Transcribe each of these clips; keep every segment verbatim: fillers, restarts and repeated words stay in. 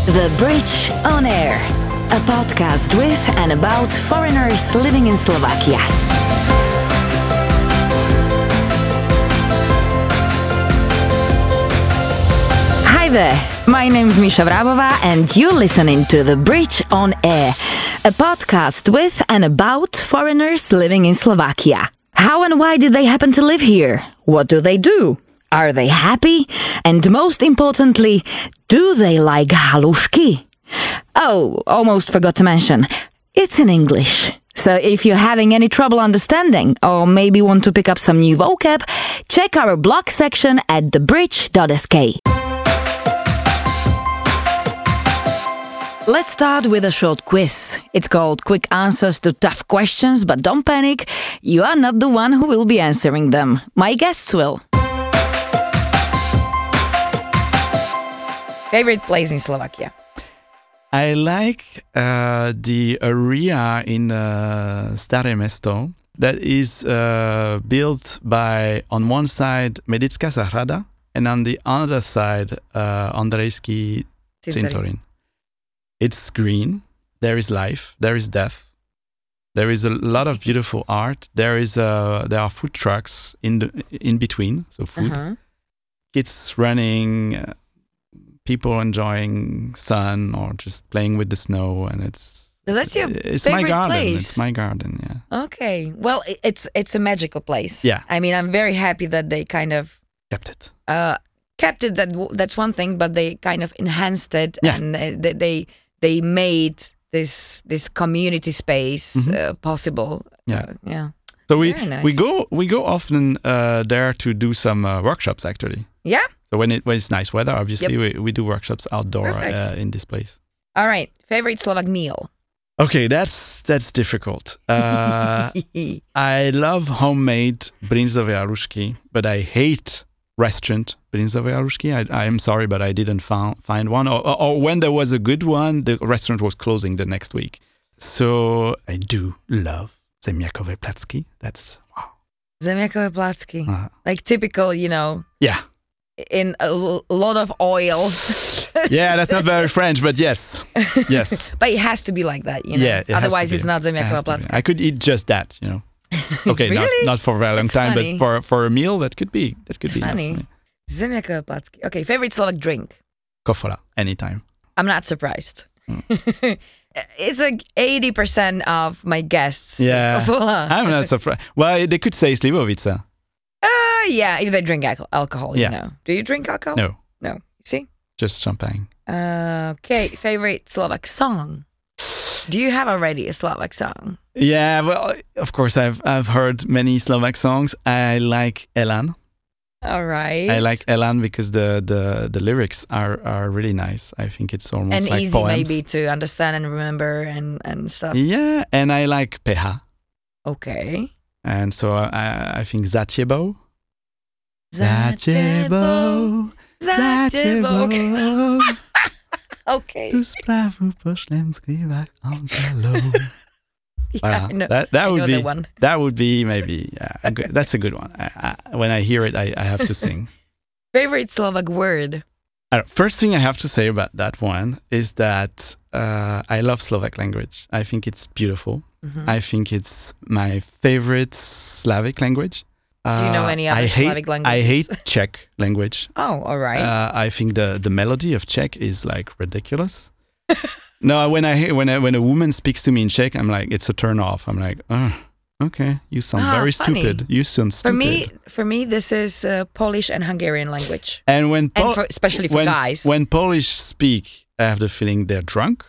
The Bridge on Air, a podcast with and about foreigners living in Slovakia. Hi there, my name's Misha Vrabova and you're listening to The Bridge on Air, a podcast with and about foreigners living in Slovakia. How and why did they happen to live here? What do they do? Are they happy? And most importantly, do they like halušky? Oh, almost forgot to mention, it's in English. So if you're having any trouble understanding, or maybe want to pick up some new vocab, check our blog section at the bridge dot s k. Let's start with a short quiz. It's called Quick Answers to Tough Questions, but don't panic, you are not the one who will be answering them. My guests will. Favorite place in Slovakia? I like uh, the area in uh, Staré Mesto that is uh, built by, on one side, Medická záhrada, and on the other side, uh, Ondrejský cintorín. It's green, there is life, there is death, there is a lot of beautiful art, there is uh, there are food trucks in the, in between, so food. Uh-huh. Kids running, uh, people enjoying sun or just playing with the snow, and it's so that's your it's favorite my garden. place. It's my garden, yeah. Okay, well, it's it's a magical place. Yeah, I mean, I'm very happy that they kind of kept it. Uh, kept it. That that's one thing, but they kind of enhanced it, yeah. and they they they made this this community space mm-hmm. uh, possible. Yeah, uh, yeah. So we nice. we go we go often uh, there to do some uh, workshops actually. Yeah. So when it when it's nice weather, obviously yep. we, we do workshops outdoor uh, in this place. All right, favorite Slovak meal. Okay, that's that's difficult. Uh, I love homemade brinzové halušky, but I hate restaurant brinzové halušky. I, I am sorry, but I didn't found, find one. Or, or, or when there was a good one, the restaurant was closing the next week. So I do love zemiakové placky. That's wow. Zemiakové placky, uh, like typical, you know. Yeah. In a l- lot of oil. Yeah, that's not very French, but yes, yes. But it has to be like that, you know. Yeah, it otherwise it's be. not zemiakové placky. I could eat just that, you know. Okay, really? not not for a very long that's time, funny. but for for a meal that could be that could it's be funny. Zemiakové placky. Okay, favorite Slovak drink. Kofola, anytime. I'm not surprised. Mm. It's like eighty percent of my guests. Yeah, Kofola. I'm not surprised. Well, they could say Slivovica. Uh, yeah, if they drink al- alcohol, yeah. you know. Do you drink alcohol? No. No. You see? Just champagne. Uh, okay, favorite Slovak song. Do you have already a Slovak song? Yeah, well, of course, I've I've heard many Slovak songs. I like Elan. All right. I like Elan because the, the, the lyrics are, are really nice. I think it's almost and like easy poems. maybe to understand and remember and, and stuff. Yeah, and I like Peha. Okay. And so I, I think Zatiebo. Zatiebo. Zatiebo. Okay. Tu správu pošlem skrývať Angelo. Yeah, Voilà. I know, That that I would know be that one. that would be maybe yeah, a good, that's a good one. I, I, when I hear it, I, I have to sing. Favorite Slovak word. Uh, first thing I have to say about that one is that uh, I love Slovak language. I think it's beautiful. Mm-hmm. I think it's my favorite Slavic language. Do you know Uh, any other I hate, Slavic languages? I hate Czech language. Oh, all right. Uh, I think the, the melody of Czech is like ridiculous. No, when I hear, when I, when a woman speaks to me in Czech, I'm like, it's a turn off. I'm like, oh, okay, you sound Ah, very funny. stupid. You sound stupid. For me, for me, this is uh, Polish and Hungarian language, and when and Pol- for, especially for when, guys. when Polish speak, I have the feeling they're drunk.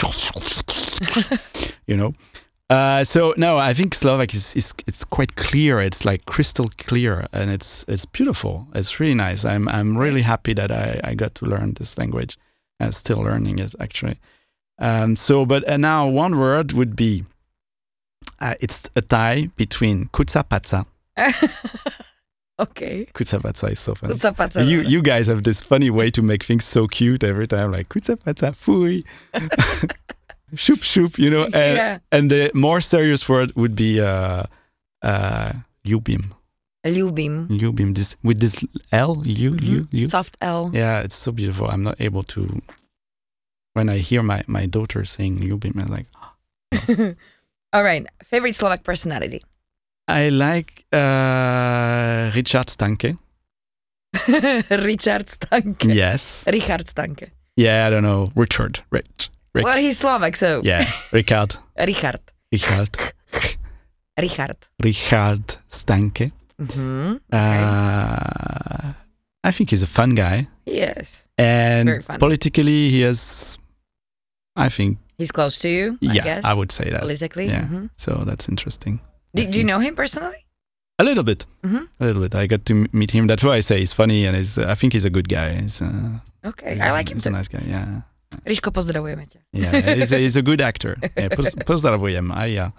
You know. Uh, so no, I think Slovak is, is it's quite clear. It's like crystal clear, and it's it's beautiful. It's really nice. I'm I'm really happy that I, I got to learn this language. I'm still learning it actually. Um. So, but uh, now one word would be. Uh, it's a tie between kucapaca. Okay. Kucapaca is so funny. Kucapaca. You you guys have this funny way to make things so cute every time, like kucapaca, fui. Shoop shoop, you know, and, yeah. and the more serious word would be uh, uh, ljubim. Ljubim. Ljubim, this with this L, you, Mm-hmm. you, you. Soft L. Yeah, it's so beautiful. I'm not able to when I hear my, my daughter saying Ljubim, I'm like, oh. All right. Favorite Slovak personality? I like uh, Richard Stanke. Richard Stanke. Yes. Richard Stanke. Yeah, I don't know. Richard. Rich. Rick. Well, he's Slovak, so. Yeah, Richard. Richard. Richard. Richard. Richard Stanke. Mm-hmm. Okay. Uh, I think he's a fun guy. Yes. And very fun. Politically, he has, I think. He's close to you, I yeah, guess. I would say that. Politically. Yeah. Mm-hmm. So that's interesting. Do, do you know him personally? A little bit. Mm-hmm. A little bit. I got to m- meet him. That's why I say he's funny and he's, uh, I think he's a good guy. He's, uh, okay, he's, I like him He's too. a nice guy, yeah. Riško, pozdravujeme ťa. Yeah, he's a, he's a good actor. Yeah, poz, pozdravujem, aj ja.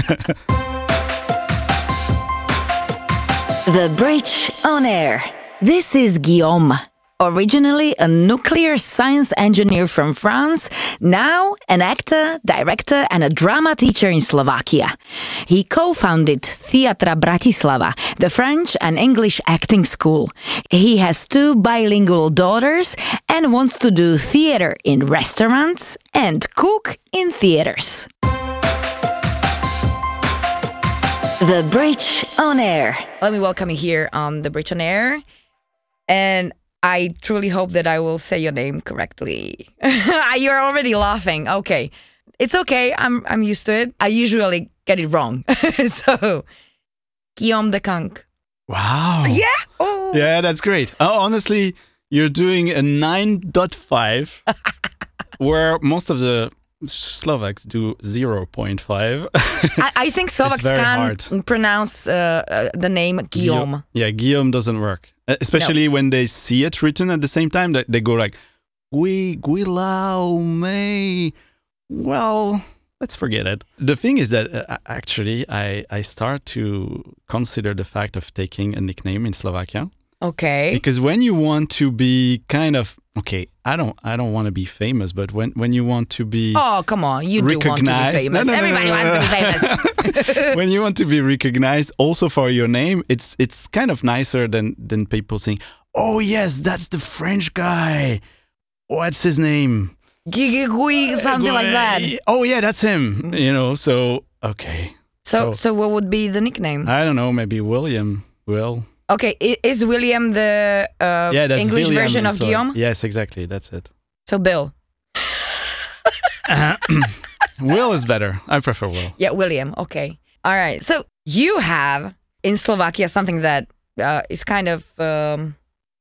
The Bridge on Air. This is Guillaume. Originally a nuclear science engineer from France, now an actor, director and a drama teacher in Slovakia. He co-founded Theatra Bratislava, the French and English acting school. He has two bilingual daughters and wants to do theater in restaurants and cook in theaters. The Bridge on Air. Let me welcome you here on The Bridge on Air. And I truly hope that I will say your name correctly. You're already laughing. Okay. It's okay. I'm I'm used to it. I usually get it wrong. So, Guillaume de Kank. Wow. Yeah. Oh. Yeah, that's great. Oh, honestly, you're doing a nine point five where most of the Slovaks do zero point five. I, I think Slovaks can hard. pronounce uh, uh, the name Guillaume. Yeah, Guillaume doesn't work. Especially no. when they see it written at the same time, that they go like, Gui, Guillaume. Well, let's forget it. The thing is that uh, actually I, I start to consider the fact of taking a nickname in Slovakia. Okay. Because when you want to be kind of, okay, I don't I don't want to be famous, but when, when you want to be Oh, come on, you do want to be famous. No, no, Everybody no, no, no, no. wants to be famous. When you want to be recognized also for your name, it's it's kind of nicer than, than people saying, oh yes, that's the French guy. What's his name? Gigi Gui, something like that. Oh yeah, that's him. You know, so, okay. So, so, so what would be the nickname? I don't know, maybe William. Will. Okay, is William the uh, yeah, that's English William version of Slovak. Guillaume? Yes, exactly. That's it. So Bill. uh, Will is better. I prefer Will. Yeah, William. Okay. All right. So you have in Slovakia something that uh, is kind of um,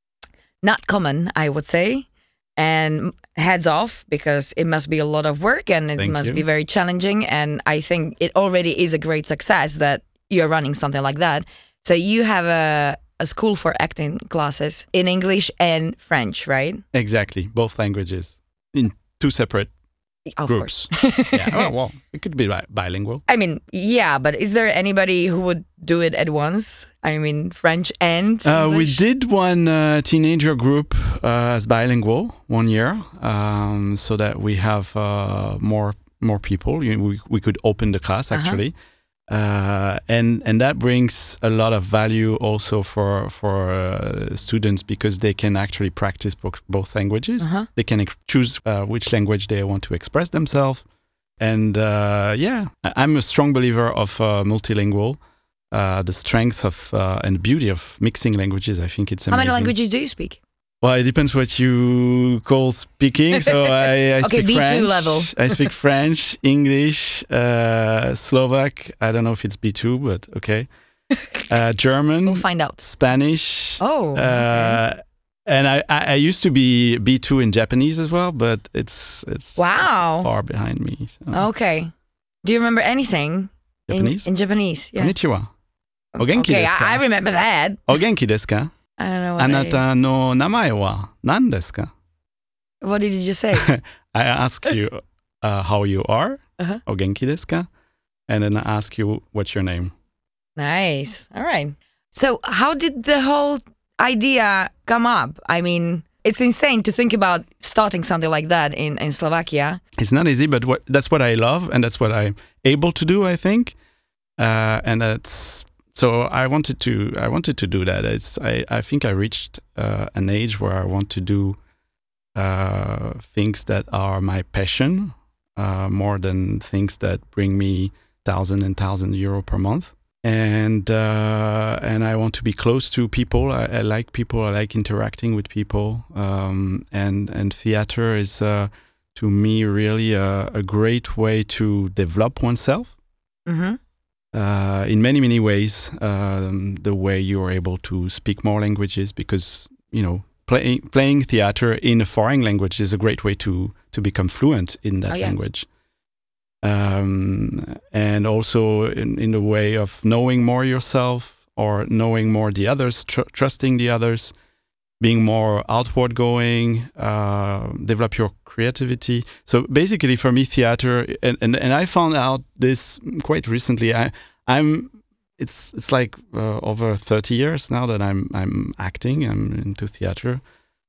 not common, I would say. And heads off, because it must be a lot of work and it Thank must you. be very challenging. And I think it already is a great success that you're running something like that. So you have a, a school for acting classes in English and French, right? Exactly. Both languages in two separate of groups. course. Yeah. Well, well, it could be bi- bilingual. I mean, yeah, but is there anybody who would do it at once? I mean, French and Uh, we English? did one uh, teenager group uh, as bilingual one year, um, so that we have uh, more more people. You know, we we could open the class actually. Uh-huh. Uh, and and that brings a lot of value also for for uh, students, because they can actually practice both, both languages. Uh-huh. They can ex- choose uh, which language they want to express themselves. And uh, yeah, I- I'm a strong believer of uh, multilingual. Uh, the strength of uh, and beauty of mixing languages. I think it's How amazing. many languages do you speak? Well, it depends what you call speaking. So I, I Okay, speak B two French. level. I speak French, English, uh, Slovak. I don't know if it's B two, but okay. Uh, German. We'll find out. Spanish. Oh, Uh, okay. And I, I, I used to be B two in Japanese as well, but it's it's Wow. far behind me. So. Okay. Do you remember anything Japanese? in, in Japanese? Yeah. Konnichiwa. O genki Okay, desu ka? I, I remember that. O genki desu ka? I don't know what, I, Anata no namae wa nan desu ka? what did you just say? I ask you uh, how you are, Uh-huh. o genki desu ka? And then I ask you what's your name. Nice. All right. So how did the whole idea come up? I mean, it's insane to think about starting something like that in, in Slovakia. It's not easy, but what, that's what I love, and that's what I'm able to do, I think. Uh, and that's so I wanted to I wanted to do that. It's I, I think I reached uh, an age where I want to do uh, things that are my passion uh, more than things that bring me thousand and thousand euro per month. And uh, and I want to be close to people. I, I like people. I like interacting with people. Um, and and theater is uh, to me really a, a great way to develop oneself. Mm-hmm. Uh, in many, many ways, um, the way you are able to speak more languages, because, you know, play, playing theater in a foreign language is a great way to, to become fluent in that oh, yeah. language. Um, and also in, in the way of knowing more yourself, or knowing more the others, tr- trusting the others, being more outward going, uh, develop your creativity. So basically for me, theater, and, and, and I found out this quite recently. I, I'm, it's it's like uh, over thirty years now that I'm I'm acting, I'm into theater.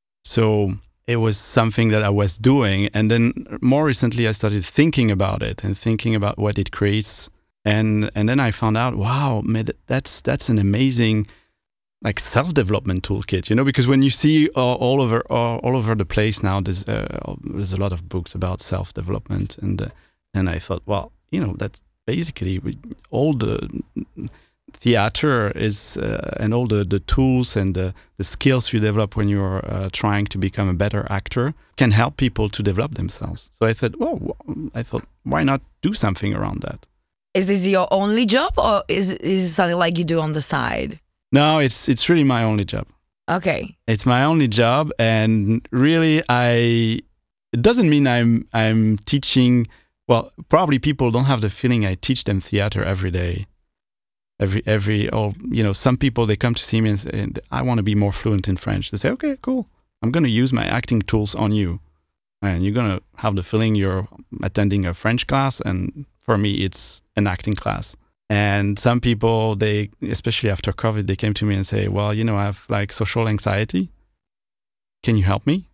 So it was something that I was doing. And then more recently I started thinking about it and thinking about what it creates. And and then I found out, wow, man, that's that's an amazing like self-development toolkit, you know, because when you see uh, all over uh, all over the place now, there's uh, there's a lot of books about self-development, and uh, and I thought, well, you know, that's basically all the theater is uh, and all the, the tools and the, the skills you develop when you're uh, trying to become a better actor can help people to develop themselves. So I thought, well, I thought, why not do something around that? Is this your only job, or is is it something like you do on the side? No, it's it's really my only job. Okay. It's my only job, and really, I. It doesn't mean I'm I'm teaching. Well, probably people don't have the feeling I teach them theater every day. Every every or you know, some people, they come to see me and say, I want to be more fluent in French. They say, okay, cool. I'm going to use my acting tools on you, and you're going to have the feeling you're attending a French class, and for me, it's an acting class. And some people, they, especially after COVID, they came to me and say, well, you know, I have like social anxiety. Can you help me?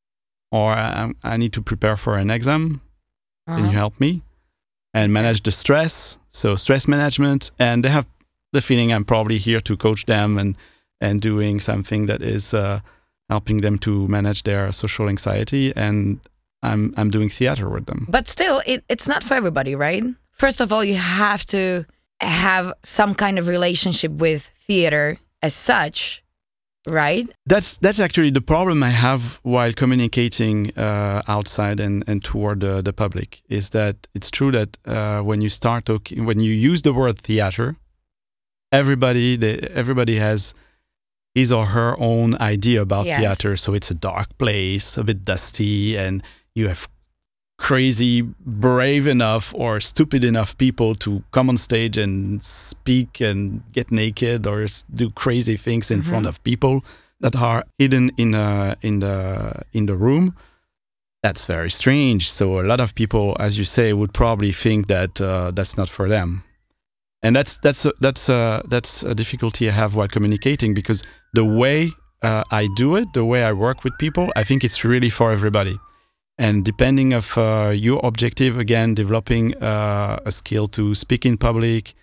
Or I, I need to prepare for an exam. Uh-huh. Can you help me? And manage the stress. So stress management. And they have the feeling I'm probably here to coach them and, and doing something that is uh, helping them to manage their social anxiety. And I'm I'm doing theater with them. But still, it, it's not for everybody, right? First of all, you have to have some kind of relationship with theater as such, right? That's that's actually the problem I have while communicating uh, outside and, and toward the, the public, is that it's true that uh, when you start talking, when you use the word theater, everybody they, everybody has his or her own idea about yes. theater. So it's a dark place, a bit dusty, and you have crazy, brave enough or stupid enough people to come on stage and speak and get naked or do crazy things in mm-hmm. front of people that are hidden in uh, in the in the room. That's very strange. So a lot of people, as you say, would probably think that uh, that's not for them, and that's that's a, that's a, that's a difficulty I have while communicating, because the way uh, I do it, the way I work with people, I think it's really for everybody. And depending of uh, your objective, again, developing uh, a skill to speak in public,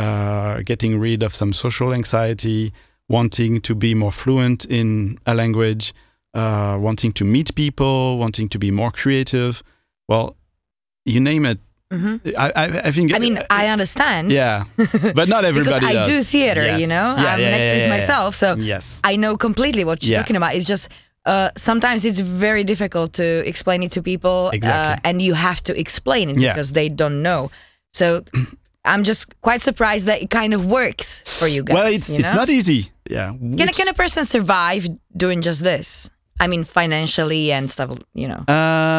uh, getting rid of some social anxiety, wanting to be more fluent in a language, uh, wanting to meet people, wanting to be more creative. Well, you name it. Mm-hmm. I, I, I think. I mean, I understand. Yeah, but not everybody because I does. do theater, yes. you know. Yeah, I'm yeah, an actress yeah, yeah, myself, so yes. I know completely what you're yeah. talking about. It's just. Uh, sometimes it's very difficult to explain it to people, exactly. uh, and you have to explain it yeah. because they don't know. So I'm just quite surprised that it kind of works for you guys. Well, it's you know? it's not easy. Yeah. Can can a person survive doing just this? I mean, financially and stuff. You know.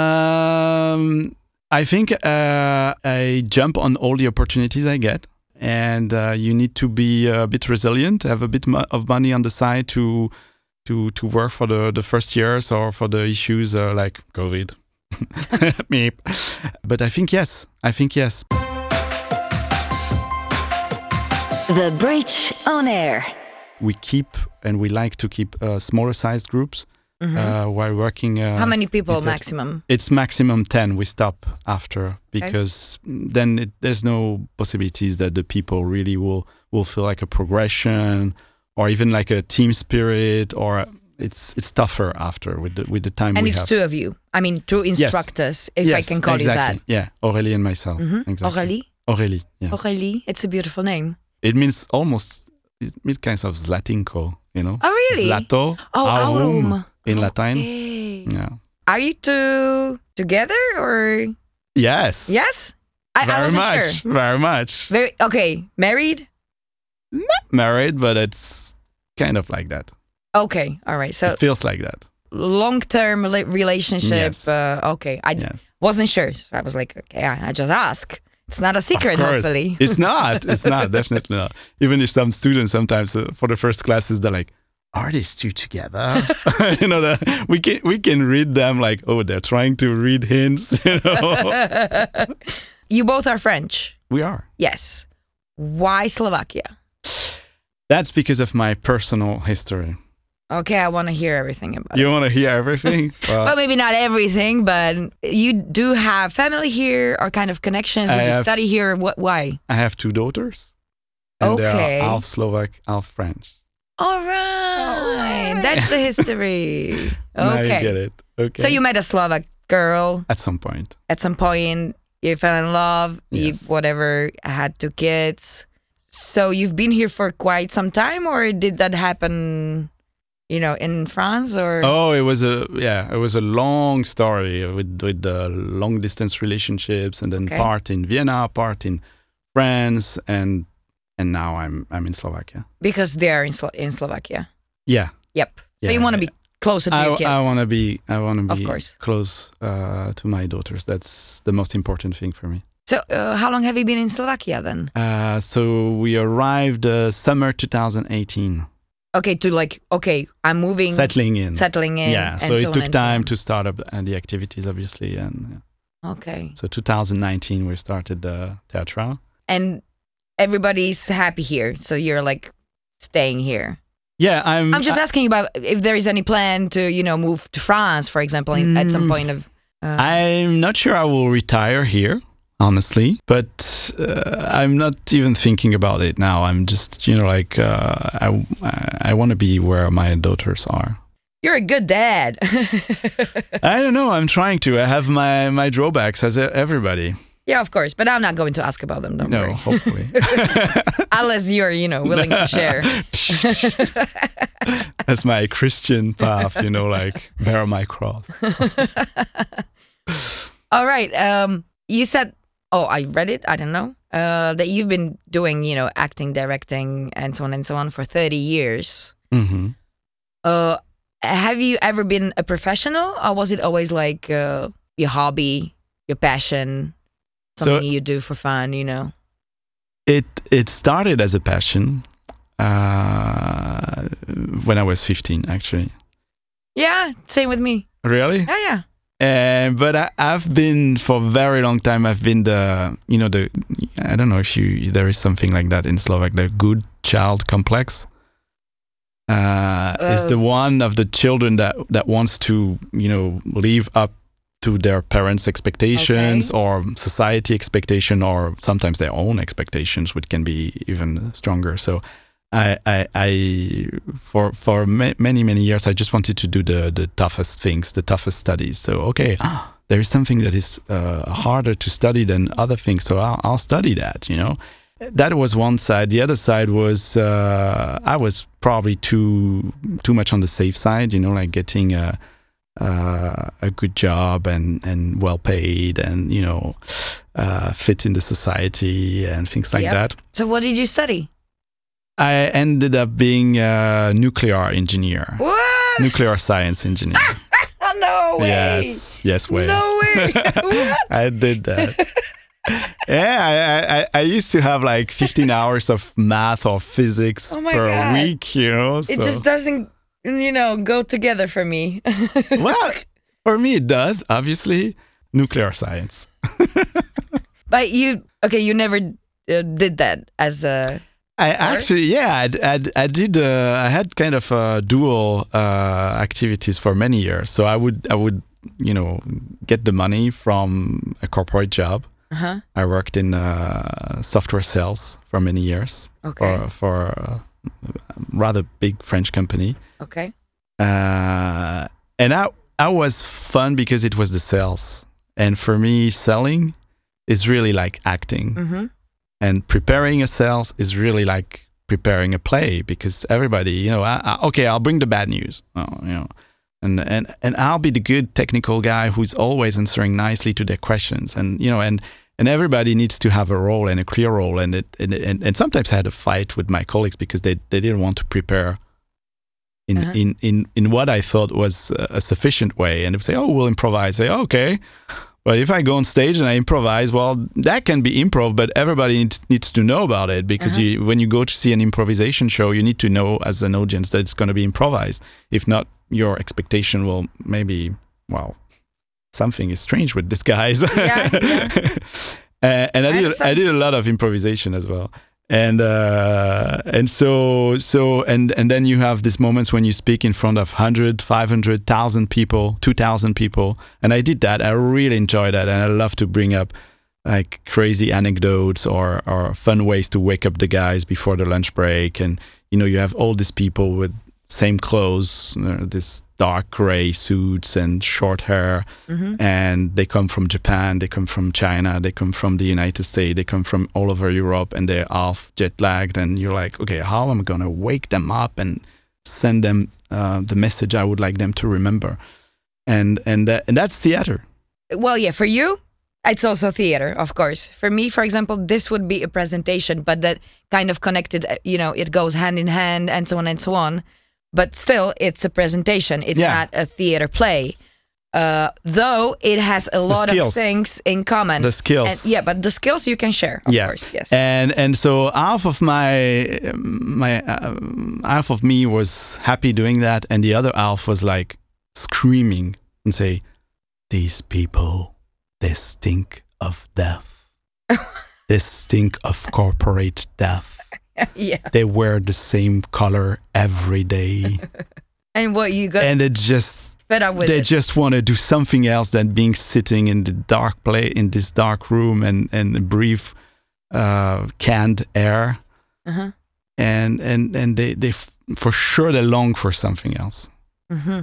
Um, I think uh, I jump on all the opportunities I get, and uh, you need to be a bit resilient, have a bit mo- of money on the side to. To, to work for the, the first years or for the issues uh, like COVID. Meep. But I think yes. I think yes. The Bridge on Air. We keep and we like to keep uh, smaller sized groups mm-hmm. uh, while working. Uh, How many people maximum? It's maximum ten. We stop after because okay. then it, there's no possibilities that the people really will, will feel like a progression. Or even like a team spirit, or it's it's tougher after with the with the time And we it's have. two of you. I mean, two instructors, if I Yes, can call exactly. you that. Yeah, Aurélie and myself. Mhm. Exactly. Aurélie? Aurélie. Yeah. Aurélie. It's a beautiful name. It means almost. It means kind of Zlatinko. You know. Oh, really? Zlato. Oh, aurum aurum. in Latin. Okay. Yeah. Are you two together or? Yes. Yes? I, Very I wasn't much. sure. Very much. Very okay. Married? Married, but it's kind of like that. Okay. All right. So It feels like that. long-term rela- relationship. Yes. Uh, okay. I Yes. wasn't sure. So I was like, okay, I, I just ask. It's not a secret, Of course. hopefully. It's not. It's not. Definitely not. Even if some students sometimes uh, for the first classes they're like, "Are these two together?" you know, the, we can we can read them like, "Oh, they're trying to read hints." You know, You both are French. we are. Yes. Why Slovakia? That's because of my personal history. Okay, I want to hear everything about it. You want to hear everything? Well, Well, maybe not everything, but you do have family here or kind of connections. Did I you have- study here? What? Why? I have two daughters. And Okay. they are half Slovak, half French. All right. That's the history. Now you Okay. get it. Okay. So you met a Slovak girl At some point. at some point. You fell in love. You Yes. whatever. Had two kids. So you've been here for quite some time, or did that happen? You know, in France, or Oh, it was a yeah, it was a long story with with the long distance relationships, and then Okay. part in Vienna, part in France, and and now I'm I'm in Slovakia. because they are in, Slo- in Slovakia. Yeah, Yep. So Yeah, you want to yeah. be closer to I, your kids. I want to be I want to Of be course. close uh, to my daughters. That's the most important thing for me. So uh, how long have you been in Slovakia then? Uh, so we arrived uh, summer twenty eighteen, Okay, to like okay, I'm moving, settling in. settling in. yeah, and so it on took and so time on. to start up uh, the activities, obviously, and yeah. Okay, So twenty nineteen we started the Teatral. and everybody's happy here, so you're like staying here. Yeah, I'm. I'm just I, asking about if there is any plan to you know move to France, for example, in, at some Mm. point of. Uh, I'm not sure I will retire here, honestly, but uh, I'm not even thinking about it now. I'm just, you know, like uh, I I want to be where my daughters are. you're a good dad. I don't know. I'm trying to. I have my my drawbacks as e- everybody. Yeah, of course, but I'm not going to ask about them. Don't No, worry, hopefully. unless you're you know willing to share. That's my Christian path, you know, like bear my cross. All right. Um, you said, oh, I read it. I don't know. Uh, that you've been doing, you know, acting, directing, and so on and so on for thirty years. hmm Uh, have you ever been a professional, or was it always like uh, your hobby, your passion, So- something you do for fun? You know. It it started as a passion uh, when I was fifteen, actually. Yeah, same with me. Really? Yeah, yeah. Uh, but I, I've been for a very long time. I've been the you know the I don't know if you there is something like that in Slovak, the good child complex. Uh, is Uh, the one of the children that that wants to you know live up to their parents' expectations Okay. or society expectation or sometimes their own expectations, which can be even stronger. So. I, I, I, for for ma- many many years, I just wanted to do the the toughest things, the toughest studies. So okay, there is something that is uh, harder to study than other things, so I'll, I'll study that. You know, that was one side. The other side was uh, I was probably too too much on the safe side. You know, like getting a uh, a good job and and well paid, and you know, uh, fit in the society and things like Yep. that. So, what did you study? I ended up being a nuclear engineer, What? nuclear science engineer. Oh, no way. Yes, yes, way. No way. What? I did that. Yeah, I, I, I used to have like fifteen hours of math or physics Oh my per God. week, you know. It so. just doesn't, you know, go together for me. Well, for me it does, obviously. Nuclear science. But you, okay, you never uh, did that as a. I actually, yeah, I, I, I did. Uh, I had kind of uh, dual uh, activities for many years. So I would, I would, you know, get the money from a corporate job. Uh-huh. I worked in uh, software sales for many years Okay. for for a rather big French company, Okay. Uh, and I, I was fun because it was the sales. And for me, selling is really like acting. Mm-hmm. And preparing a sales is really like preparing a play, because everybody, you know, I, I, okay, I'll bring the bad news, oh, you know, and, and, and I'll be the good technical guy who's always answering nicely to their questions. And, you know, and, and everybody needs to have a role and a clear role. And it, and, and, and sometimes I had a fight with my colleagues because they, they didn't want to prepare in, uh-huh. in, in, in what I thought was a sufficient way. And they would say, oh, we'll improvise. Say, oh, okay. But if I go on stage and I improvise, well, that can be improv, but everybody needs, needs to know about it, because uh-huh. you, when you go to see an improvisation show, you need to know as an audience that it's going to be improvised. If not, your expectation will maybe, well, something is strange with these guys. Yeah, yeah. uh, and I did I did a lot of improvisation as well. And uh, and so so and and then you have these moments when you speak in front of one hundred, five hundred, one thousand people, two thousand people. And I did that. I really enjoyed that. And I love to bring up like crazy anecdotes or, or fun ways to wake up the guys before the lunch break. And, you know, you have all these people with same clothes, you know, this dark gray suits and short hair. Mm-hmm. And they come from Japan, they come from China, they come from the United States, they come from all over Europe, and they're half jet lagged. And you're like, okay, how am I going to wake them up and send them uh, the message I would like them to remember? And and uh, and that's theater. Well, yeah, for you, it's also theater, of course. For me, for example, this would be a presentation, but that kind of connected, you know, it goes hand in hand and so on and so on. But still, it's a presentation. It's yeah. not a theater play. Uh, though it has a lot of things in common. The skills. And, yeah, but the skills you can share, of yeah. course. Yes. And and so half of my, my uh, half of me was happy doing that. And the other half was like screaming and say, these people, they stink of death. They stink of corporate death. Yeah. They wear the same color every day. And what you got? And it just fed up with they it. just want to do something else than being sitting in the dark play in this dark room and and breathe uh, canned air. Uh-huh. And and and they they f- for sure they long for something else. Mm-hmm.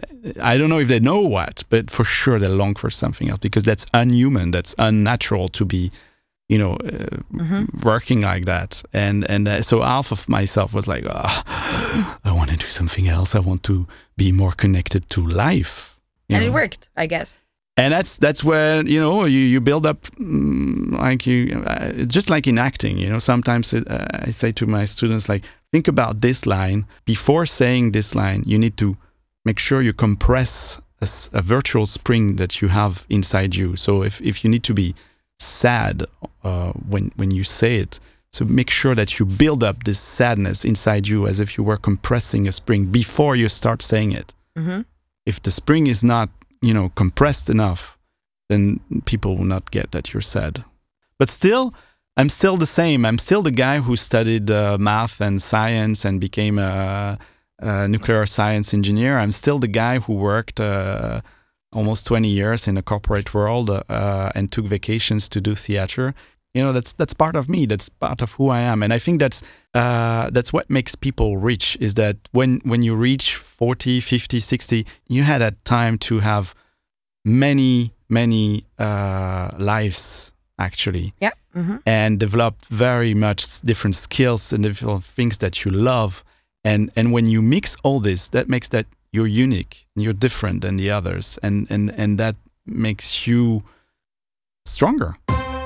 I don't know if they know what, but for sure they long for something else, because that's unhuman. That's unnatural to be, you know, uh, mm-hmm. working like that. And and uh, so half of myself was like, oh, I want to do something else. I want to be more connected to life. And know? It worked, I guess. And that's that's where, you know, you, you build up, um, like you, uh, just like in acting, you know, sometimes it, uh, I say to my students, like, think about this line. Before saying this line, you need to make sure you compress a, a virtual spring that you have inside you. So if, if you need to be sad uh, when when you say it, so make sure that you build up this sadness inside you as if you were compressing a spring before you start saying it. Mm-hmm. If the spring is not, you know, compressed enough, then people will not get that you're sad. But still, I'm still the same. I'm still the guy who studied uh, math and science and became a, a nuclear science engineer. I'm still the guy who worked uh, almost twenty years in the corporate world uh, and took vacations to do theater. You know, that's that's part of me. That's part of who I am. And I think that's uh, that's what makes people rich, is that when, when you reach forty, fifty, sixty, you had that time to have many, many uh, lives, actually. Yeah. Mm-hmm. And develop very much different skills and different things that you love. And and when you mix all this, that makes that you're unique, you're different than the others. And, and, and that makes you stronger.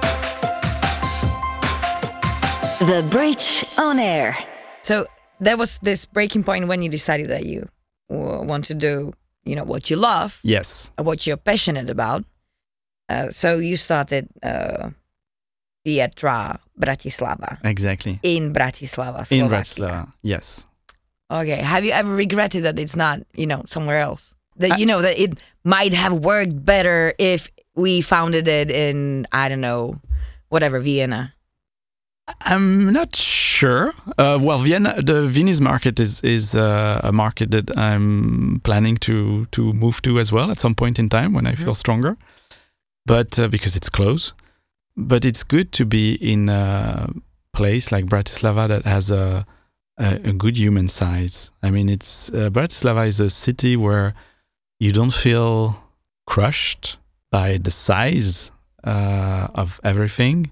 The Bridge on Air. So there was this breaking point when you decided that you want to do, you know, what you love. Yes. What you're passionate about. Uh, so you started uh, Teatra Bratislava. Exactly. In Bratislava, Slovakia. In Bratislava, yes. Okay. Have you ever regretted that it's not, you know, somewhere else? That, I, you know, that it might have worked better if we founded it in, I don't know, whatever, Vienna. I'm not sure. Uh, well, Vienna, the Viennese market is is uh, a market that I'm planning to to move to as well at some point in time when I feel mm-hmm. stronger. But uh, because it's close, but it's good to be in a place like Bratislava that has a a, a good human size. I mean, it's uh, Bratislava is a city where you don't feel crushed by the size uh, of everything.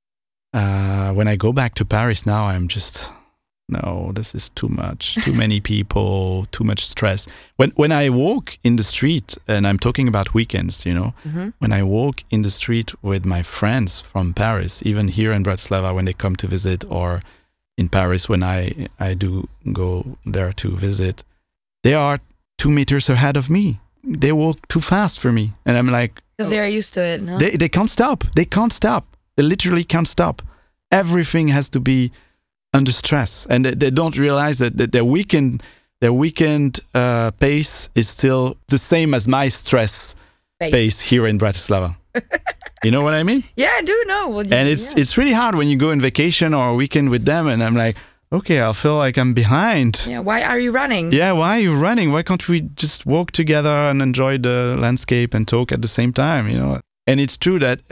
Uh, when I go back to Paris now, I'm just, no, this is too much, too many people, too much stress. When when I walk in the street, and I'm talking about weekends, you know, mm-hmm. when I walk in the street with my friends from Paris, even here in Bratislava when they come to visit, or in Paris when I, I do go there to visit, they are two meters ahead of me. They walk too fast for me. And I'm like... Because they're used to it, no? They, they can't stop. They can't stop. They literally can't stop. Everything has to be under stress, and they, they don't realize that, that their weekend their weekend uh, pace is still the same as my stress pace, pace here in Bratislava. You know what I mean? Yeah, I do know. Well, and it's yeah. it's really hard when you go on vacation or a weekend with them, and I'm like, okay, I feel like I'm behind. Yeah, why are you running? Yeah, why are you running? Why can't we just walk together and enjoy the landscape and talk at the same time? You know, and it's true that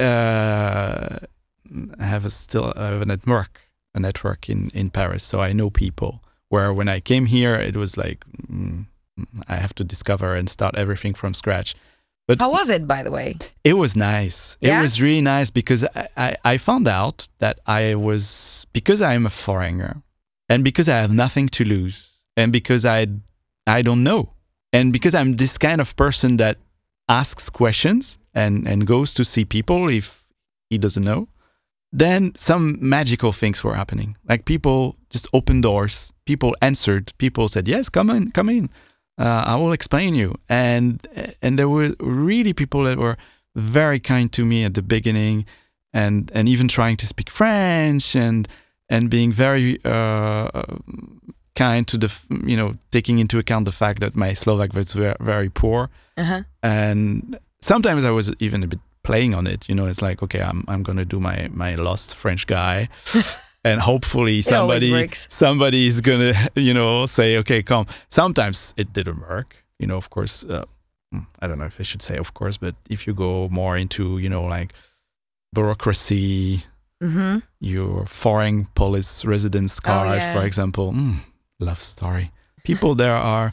uh, I have a still I have a network. a network in, in Paris, so I know people, where when I came here it was like mm, I have to discover and start everything from scratch. But how was it, by the way? It was nice. Yeah? It was really nice because I, I, I found out that I was, because I'm a foreigner and because I have nothing to lose and because I I don't know and because I'm this kind of person that asks questions and, and goes to see people if he doesn't know, then some magical things were happening. Like people just opened doors. People answered. People said, yes, come in, come in. Uh, I will explain you. And and there were really people that were very kind to me at the beginning and, and even trying to speak French and and being very uh, kind to the, you know, taking into account the fact that my Slovak was very, very poor. Uh-huh. And sometimes I was even a bit playing on it, you know, it's like, okay, I'm I'm gonna do my my lost French guy, and hopefully somebody somebody is gonna, you know, say, okay, come. Sometimes it didn't work, you know. Of course, uh, I don't know if I should say of course, but if you go more into, you know, like bureaucracy, mm-hmm. your foreign police residence card, oh, yeah. for example, mm, love story. People there are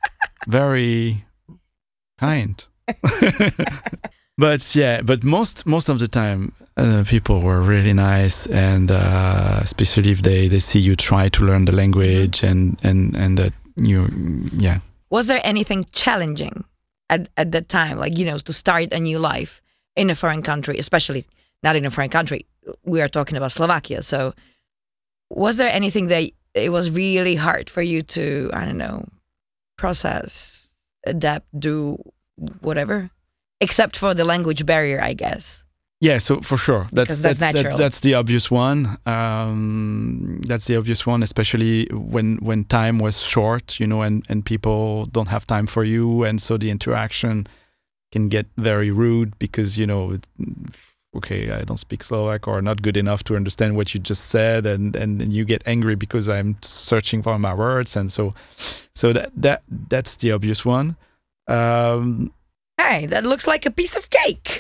very kind. But yeah, but most most of the time, uh, people were really nice, and uh, especially if they, they see you try to learn the language, and and and that you, yeah. Was there anything challenging at at that time, like, you know, to start a new life in a foreign country, especially not in a foreign country? We are talking about Slovakia, so was there anything that it was really hard for you to, I don't know, process, adapt, do whatever? Except for the language barrier, I guess. Yeah, so for sure. That's that's, that's, natural. That's, that's the obvious one. Um, that's the obvious one, especially when when time was short, you know, and, and people don't have time for you. And so the interaction can get very rude because, you know, it, okay, I don't speak Slovak or not good enough to understand what you just said. And, and, and you get angry because I'm searching for my words. And so so that, that that's the obvious one. Um Hey, that looks like a piece of cake.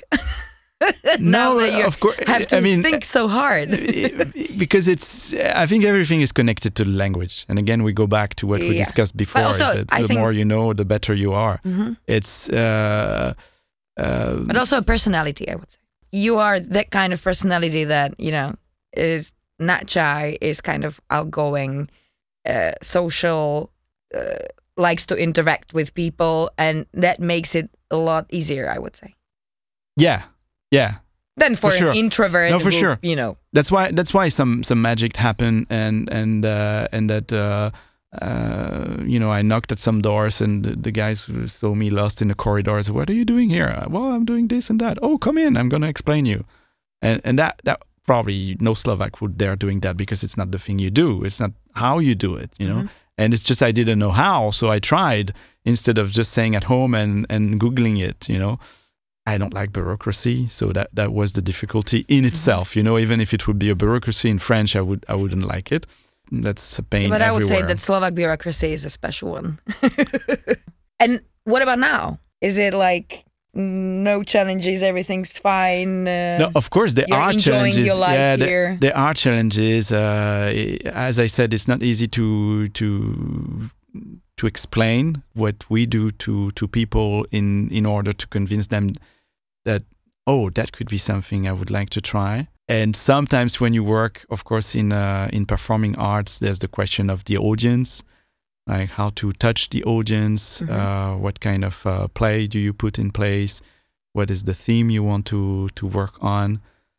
No, that you of course. have to I mean, think so hard. Because it's, I think everything is connected to the language. And again, we go back to what yeah. we discussed before, also, is that I the think, more you know, the better you are. Mm-hmm. It's... Uh, uh, but also a personality, I would say. You are that kind of personality that, you know, is not shy, is kind of outgoing, uh, social, uh, likes to interact with people, and that makes it a lot easier, I would say. Yeah, yeah. Than for, for sure. an introvert. No, for who, sure. You know. That's why. That's why some some magic happened, and and uh, and that uh, uh, you know, I knocked at some doors, and the, the guys saw me lost in the corridors. What are you doing here? Well, I'm doing this and that. Oh, come in. I'm gonna explain you. And and that that probably no Slovak would dare doing that because it's not the thing you do. It's not how you do it. You know. Mm-hmm. And it's just I didn't know how, so I tried instead of just staying at home and, and Googling it, you know. I don't like bureaucracy, so that, that was the difficulty in itself, mm-hmm. you know. Even if it would be a bureaucracy in French, I, would, I wouldn't like it. That's a pain But everywhere. I would say that Slovak bureaucracy is a special one. And what about now? Is it like no challenges, everything's fine. Uh, no, of course there you're are enjoying challenges. Your life yeah, here. There, there are challenges. Uh, as I said, it's not easy to to to explain what we do to to people in in order to convince them that, oh, that could be something I would like to try. And sometimes when you work, of course, in uh, in performing arts, there's the question of the audience, like how to touch the audience, mm-hmm. uh, what kind of uh, play do you put in place, what is the theme you want to to work on,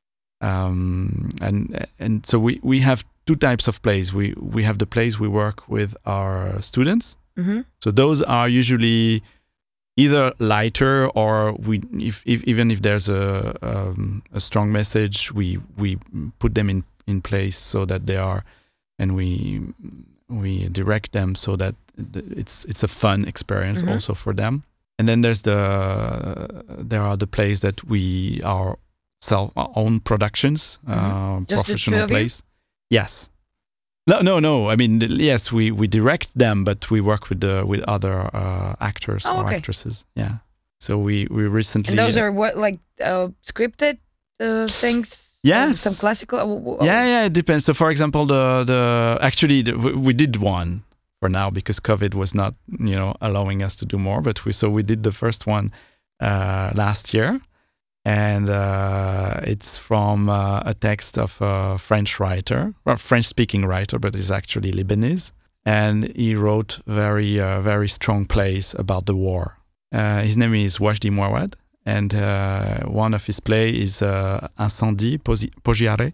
um, and and so we, we have two types of plays. We we have the plays we work with our students. Mm-hmm. So those are usually either lighter, or we, if, if even if there's a um, a strong message, we we put them in, in place so that they are, and we we direct them so that it's it's a fun experience mm-hmm. also for them. And then there's the there are the plays that we are self our own productions, mm-hmm. uh, professional plays. Yes. No, no, no. I mean, yes, we, we direct them, but we work with the with other uh, actors oh, or okay. actresses. Yeah. So we, we recently. And those are what, like uh, scripted uh, things? Yes. Some classical. Oh, oh. Yeah, yeah. It depends. So, for example, the the actually the, we did one for now because COVID was not, you know, allowing us to do more. But we so we did the first one uh, last year. And uh, it's from uh, a text of a French writer, or French-speaking writer, but he's actually Lebanese. And he wrote very, uh, very strong plays about the war. Uh, his name is Wajdi Mouawad, and uh, one of his plays is uh, Incendie Požiare,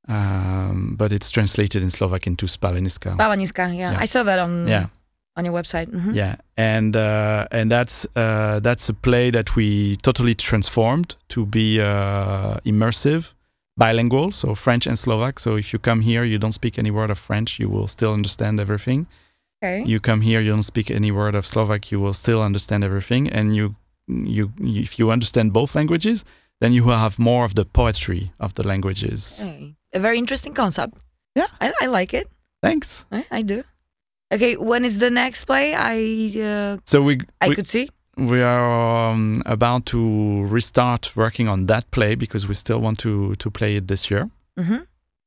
um, but it's translated in Slovak into Spaleniska. Spaleniska, yeah. yeah. I saw that on yeah. on your website. Mm-hmm. Yeah, and uh, and that's uh, that's a play that we totally transformed to be uh, immersive, bilingual, so French and Slovak. So if you come here, you don't speak any word of French, you will still understand everything. Okay. You come here, you don't speak any word of Slovak, you will still understand everything. And you, you, you if you understand both languages, then you will have more of the poetry of the languages. Okay. A very interesting concept. Yeah, I, I like it. Thanks. I, I do. Okay, when is the next play? I uh, so we I we, could see. We are um, about to restart working on that play because we still want to to play it this year. Mm-hmm.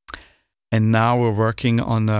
And now we're working on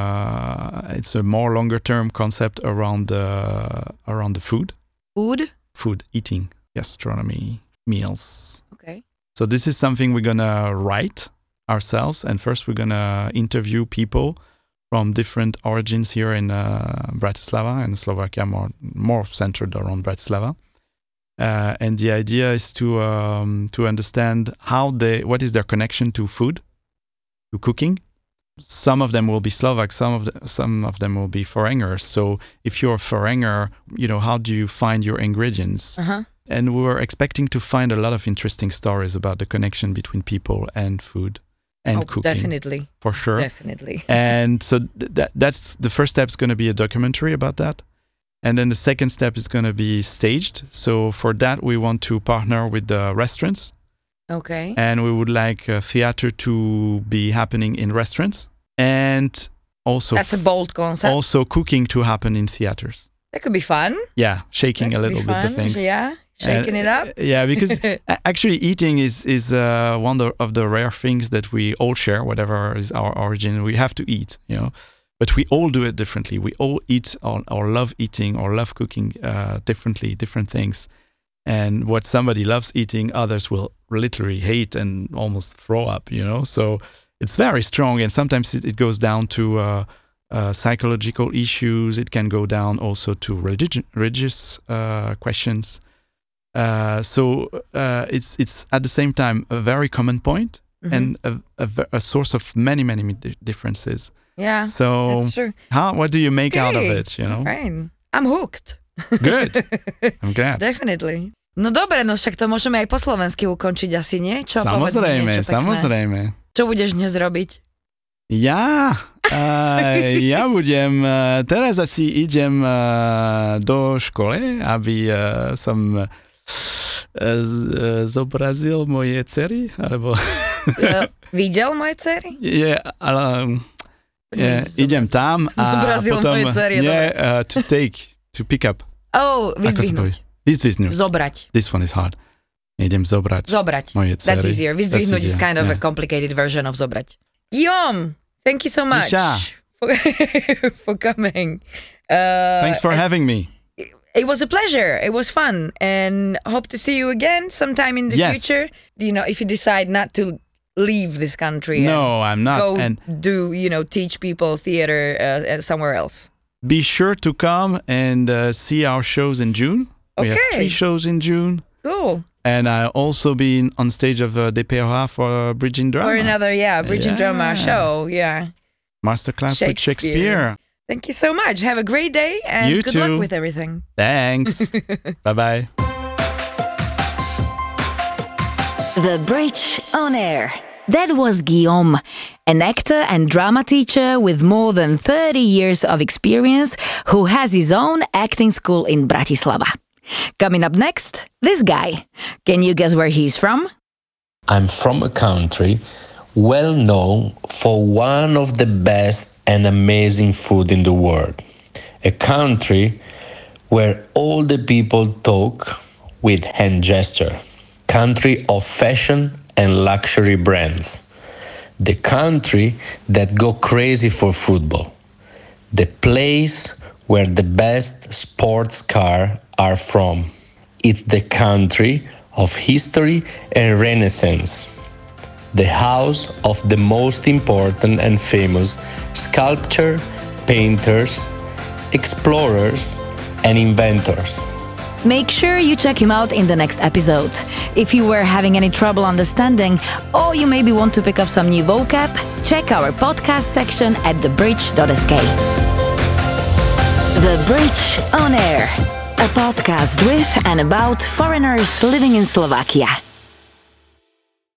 a, it's a more longer term concept around the around the food. Food. Food, eating, gastronomy, meals. Okay. So this is something we're gonna write ourselves, and first we're gonna interview people from different origins here in uh, Bratislava and Slovakia, more more centered around Bratislava. Uh, and the idea is to um, to understand how they, what is their connection to food, to cooking. Some of them will be Slovak, some of the, some of them will be foreigners. So if you're a foreigner, you know, how do you find your ingredients? Uh-huh. And we were expecting to find a lot of interesting stories about the connection between people and food. And oh, cooking, definitely, for sure, definitely. And so th- that that's the first step is going to be a documentary about that, and then the second step is going to be staged. So for that, we want to partner with the restaurants. Okay. And we would like uh, theater to be happening in restaurants, and also that's a bold concept. Also cooking to happen in theaters. That could be fun. Yeah, shaking that a little bit the things. Yeah. Shaking and, it up. Yeah, because actually eating is is uh, one of the rare things that we all share, whatever is our origin. We have to eat, you know, but we all do it differently. We all eat or, or love eating or love cooking uh, differently, different things. And what somebody loves eating, others will literally hate and almost throw up, you know. So it's very strong, and sometimes it, it goes down to uh, uh, psychological issues. It can go down also to religi- religious uh, questions. Uh, so uh, it's it's at the same time a very common point mm-hmm. and a, a, a source of many many differences. Yeah, so that's true. How what do you make hey, out of it? You know, right. I'm hooked. Good. I'm glad. Definitely. No dobre, no však to môžeme aj po slovensky ukončiť asi, nie? Čo, samozrejme, samozrejme. Čo budeš dnes robiť? Ja, uh, ja budem, uh, teraz asi idem uh, do školy, aby uh, som Z, zobrazil moje dcery, alebo... Videl moje dcery? Je, ale... Je, idem tam a zobrazil potom... moje dcery, nie, uh, to take, to pick up. Oh, vyzdvihnúť. Vyzdvihnúť. Zobrať. This one is hard. Idem zobrať. Zobrať. Moje dcery. That's easier. Vyzdvihnúť is kind of yeah. a complicated version of zobrať. Guillaume, thank you so much for, for coming. Uh, Thanks for having me. It was a pleasure. It was fun, and hope to see you again sometime in the yes. future. You know, if you decide not to leave this country. No, I'm not. Go and do you know teach people theater uh, somewhere else. Be sure to come and uh, see our shows in June. Okay. We have three shows in June. Cool. And I also been on stage of uh, De Peora for uh, Bridging Drama. For another, yeah, Bridging yeah. Drama show, yeah. Masterclass Shakespeare. with Shakespeare. Thank you so much. Have a great day and you good too. luck with everything. Thanks. Bye-bye. The Bridge on Air. That was Guillaume, an actor and drama teacher with more than thirty years of experience who has his own acting school in Bratislava. Coming up next, this guy. Can you guess where he's from? I'm from a country well known for one of the best and amazing food in the world. A country where all the people talk with hand gesture. Country of fashion and luxury brands. The country that go crazy for football. The place where the best sports cars are from. It's the country of history and renaissance. The house of the most important and famous sculptor, painters, explorers, and inventors. Make sure you check him out in the next episode. If you were having any trouble understanding, or you maybe want to pick up some new vocab, check our podcast section at the bridge dot s k. The Bridge on Air, a podcast with and about foreigners living in Slovakia.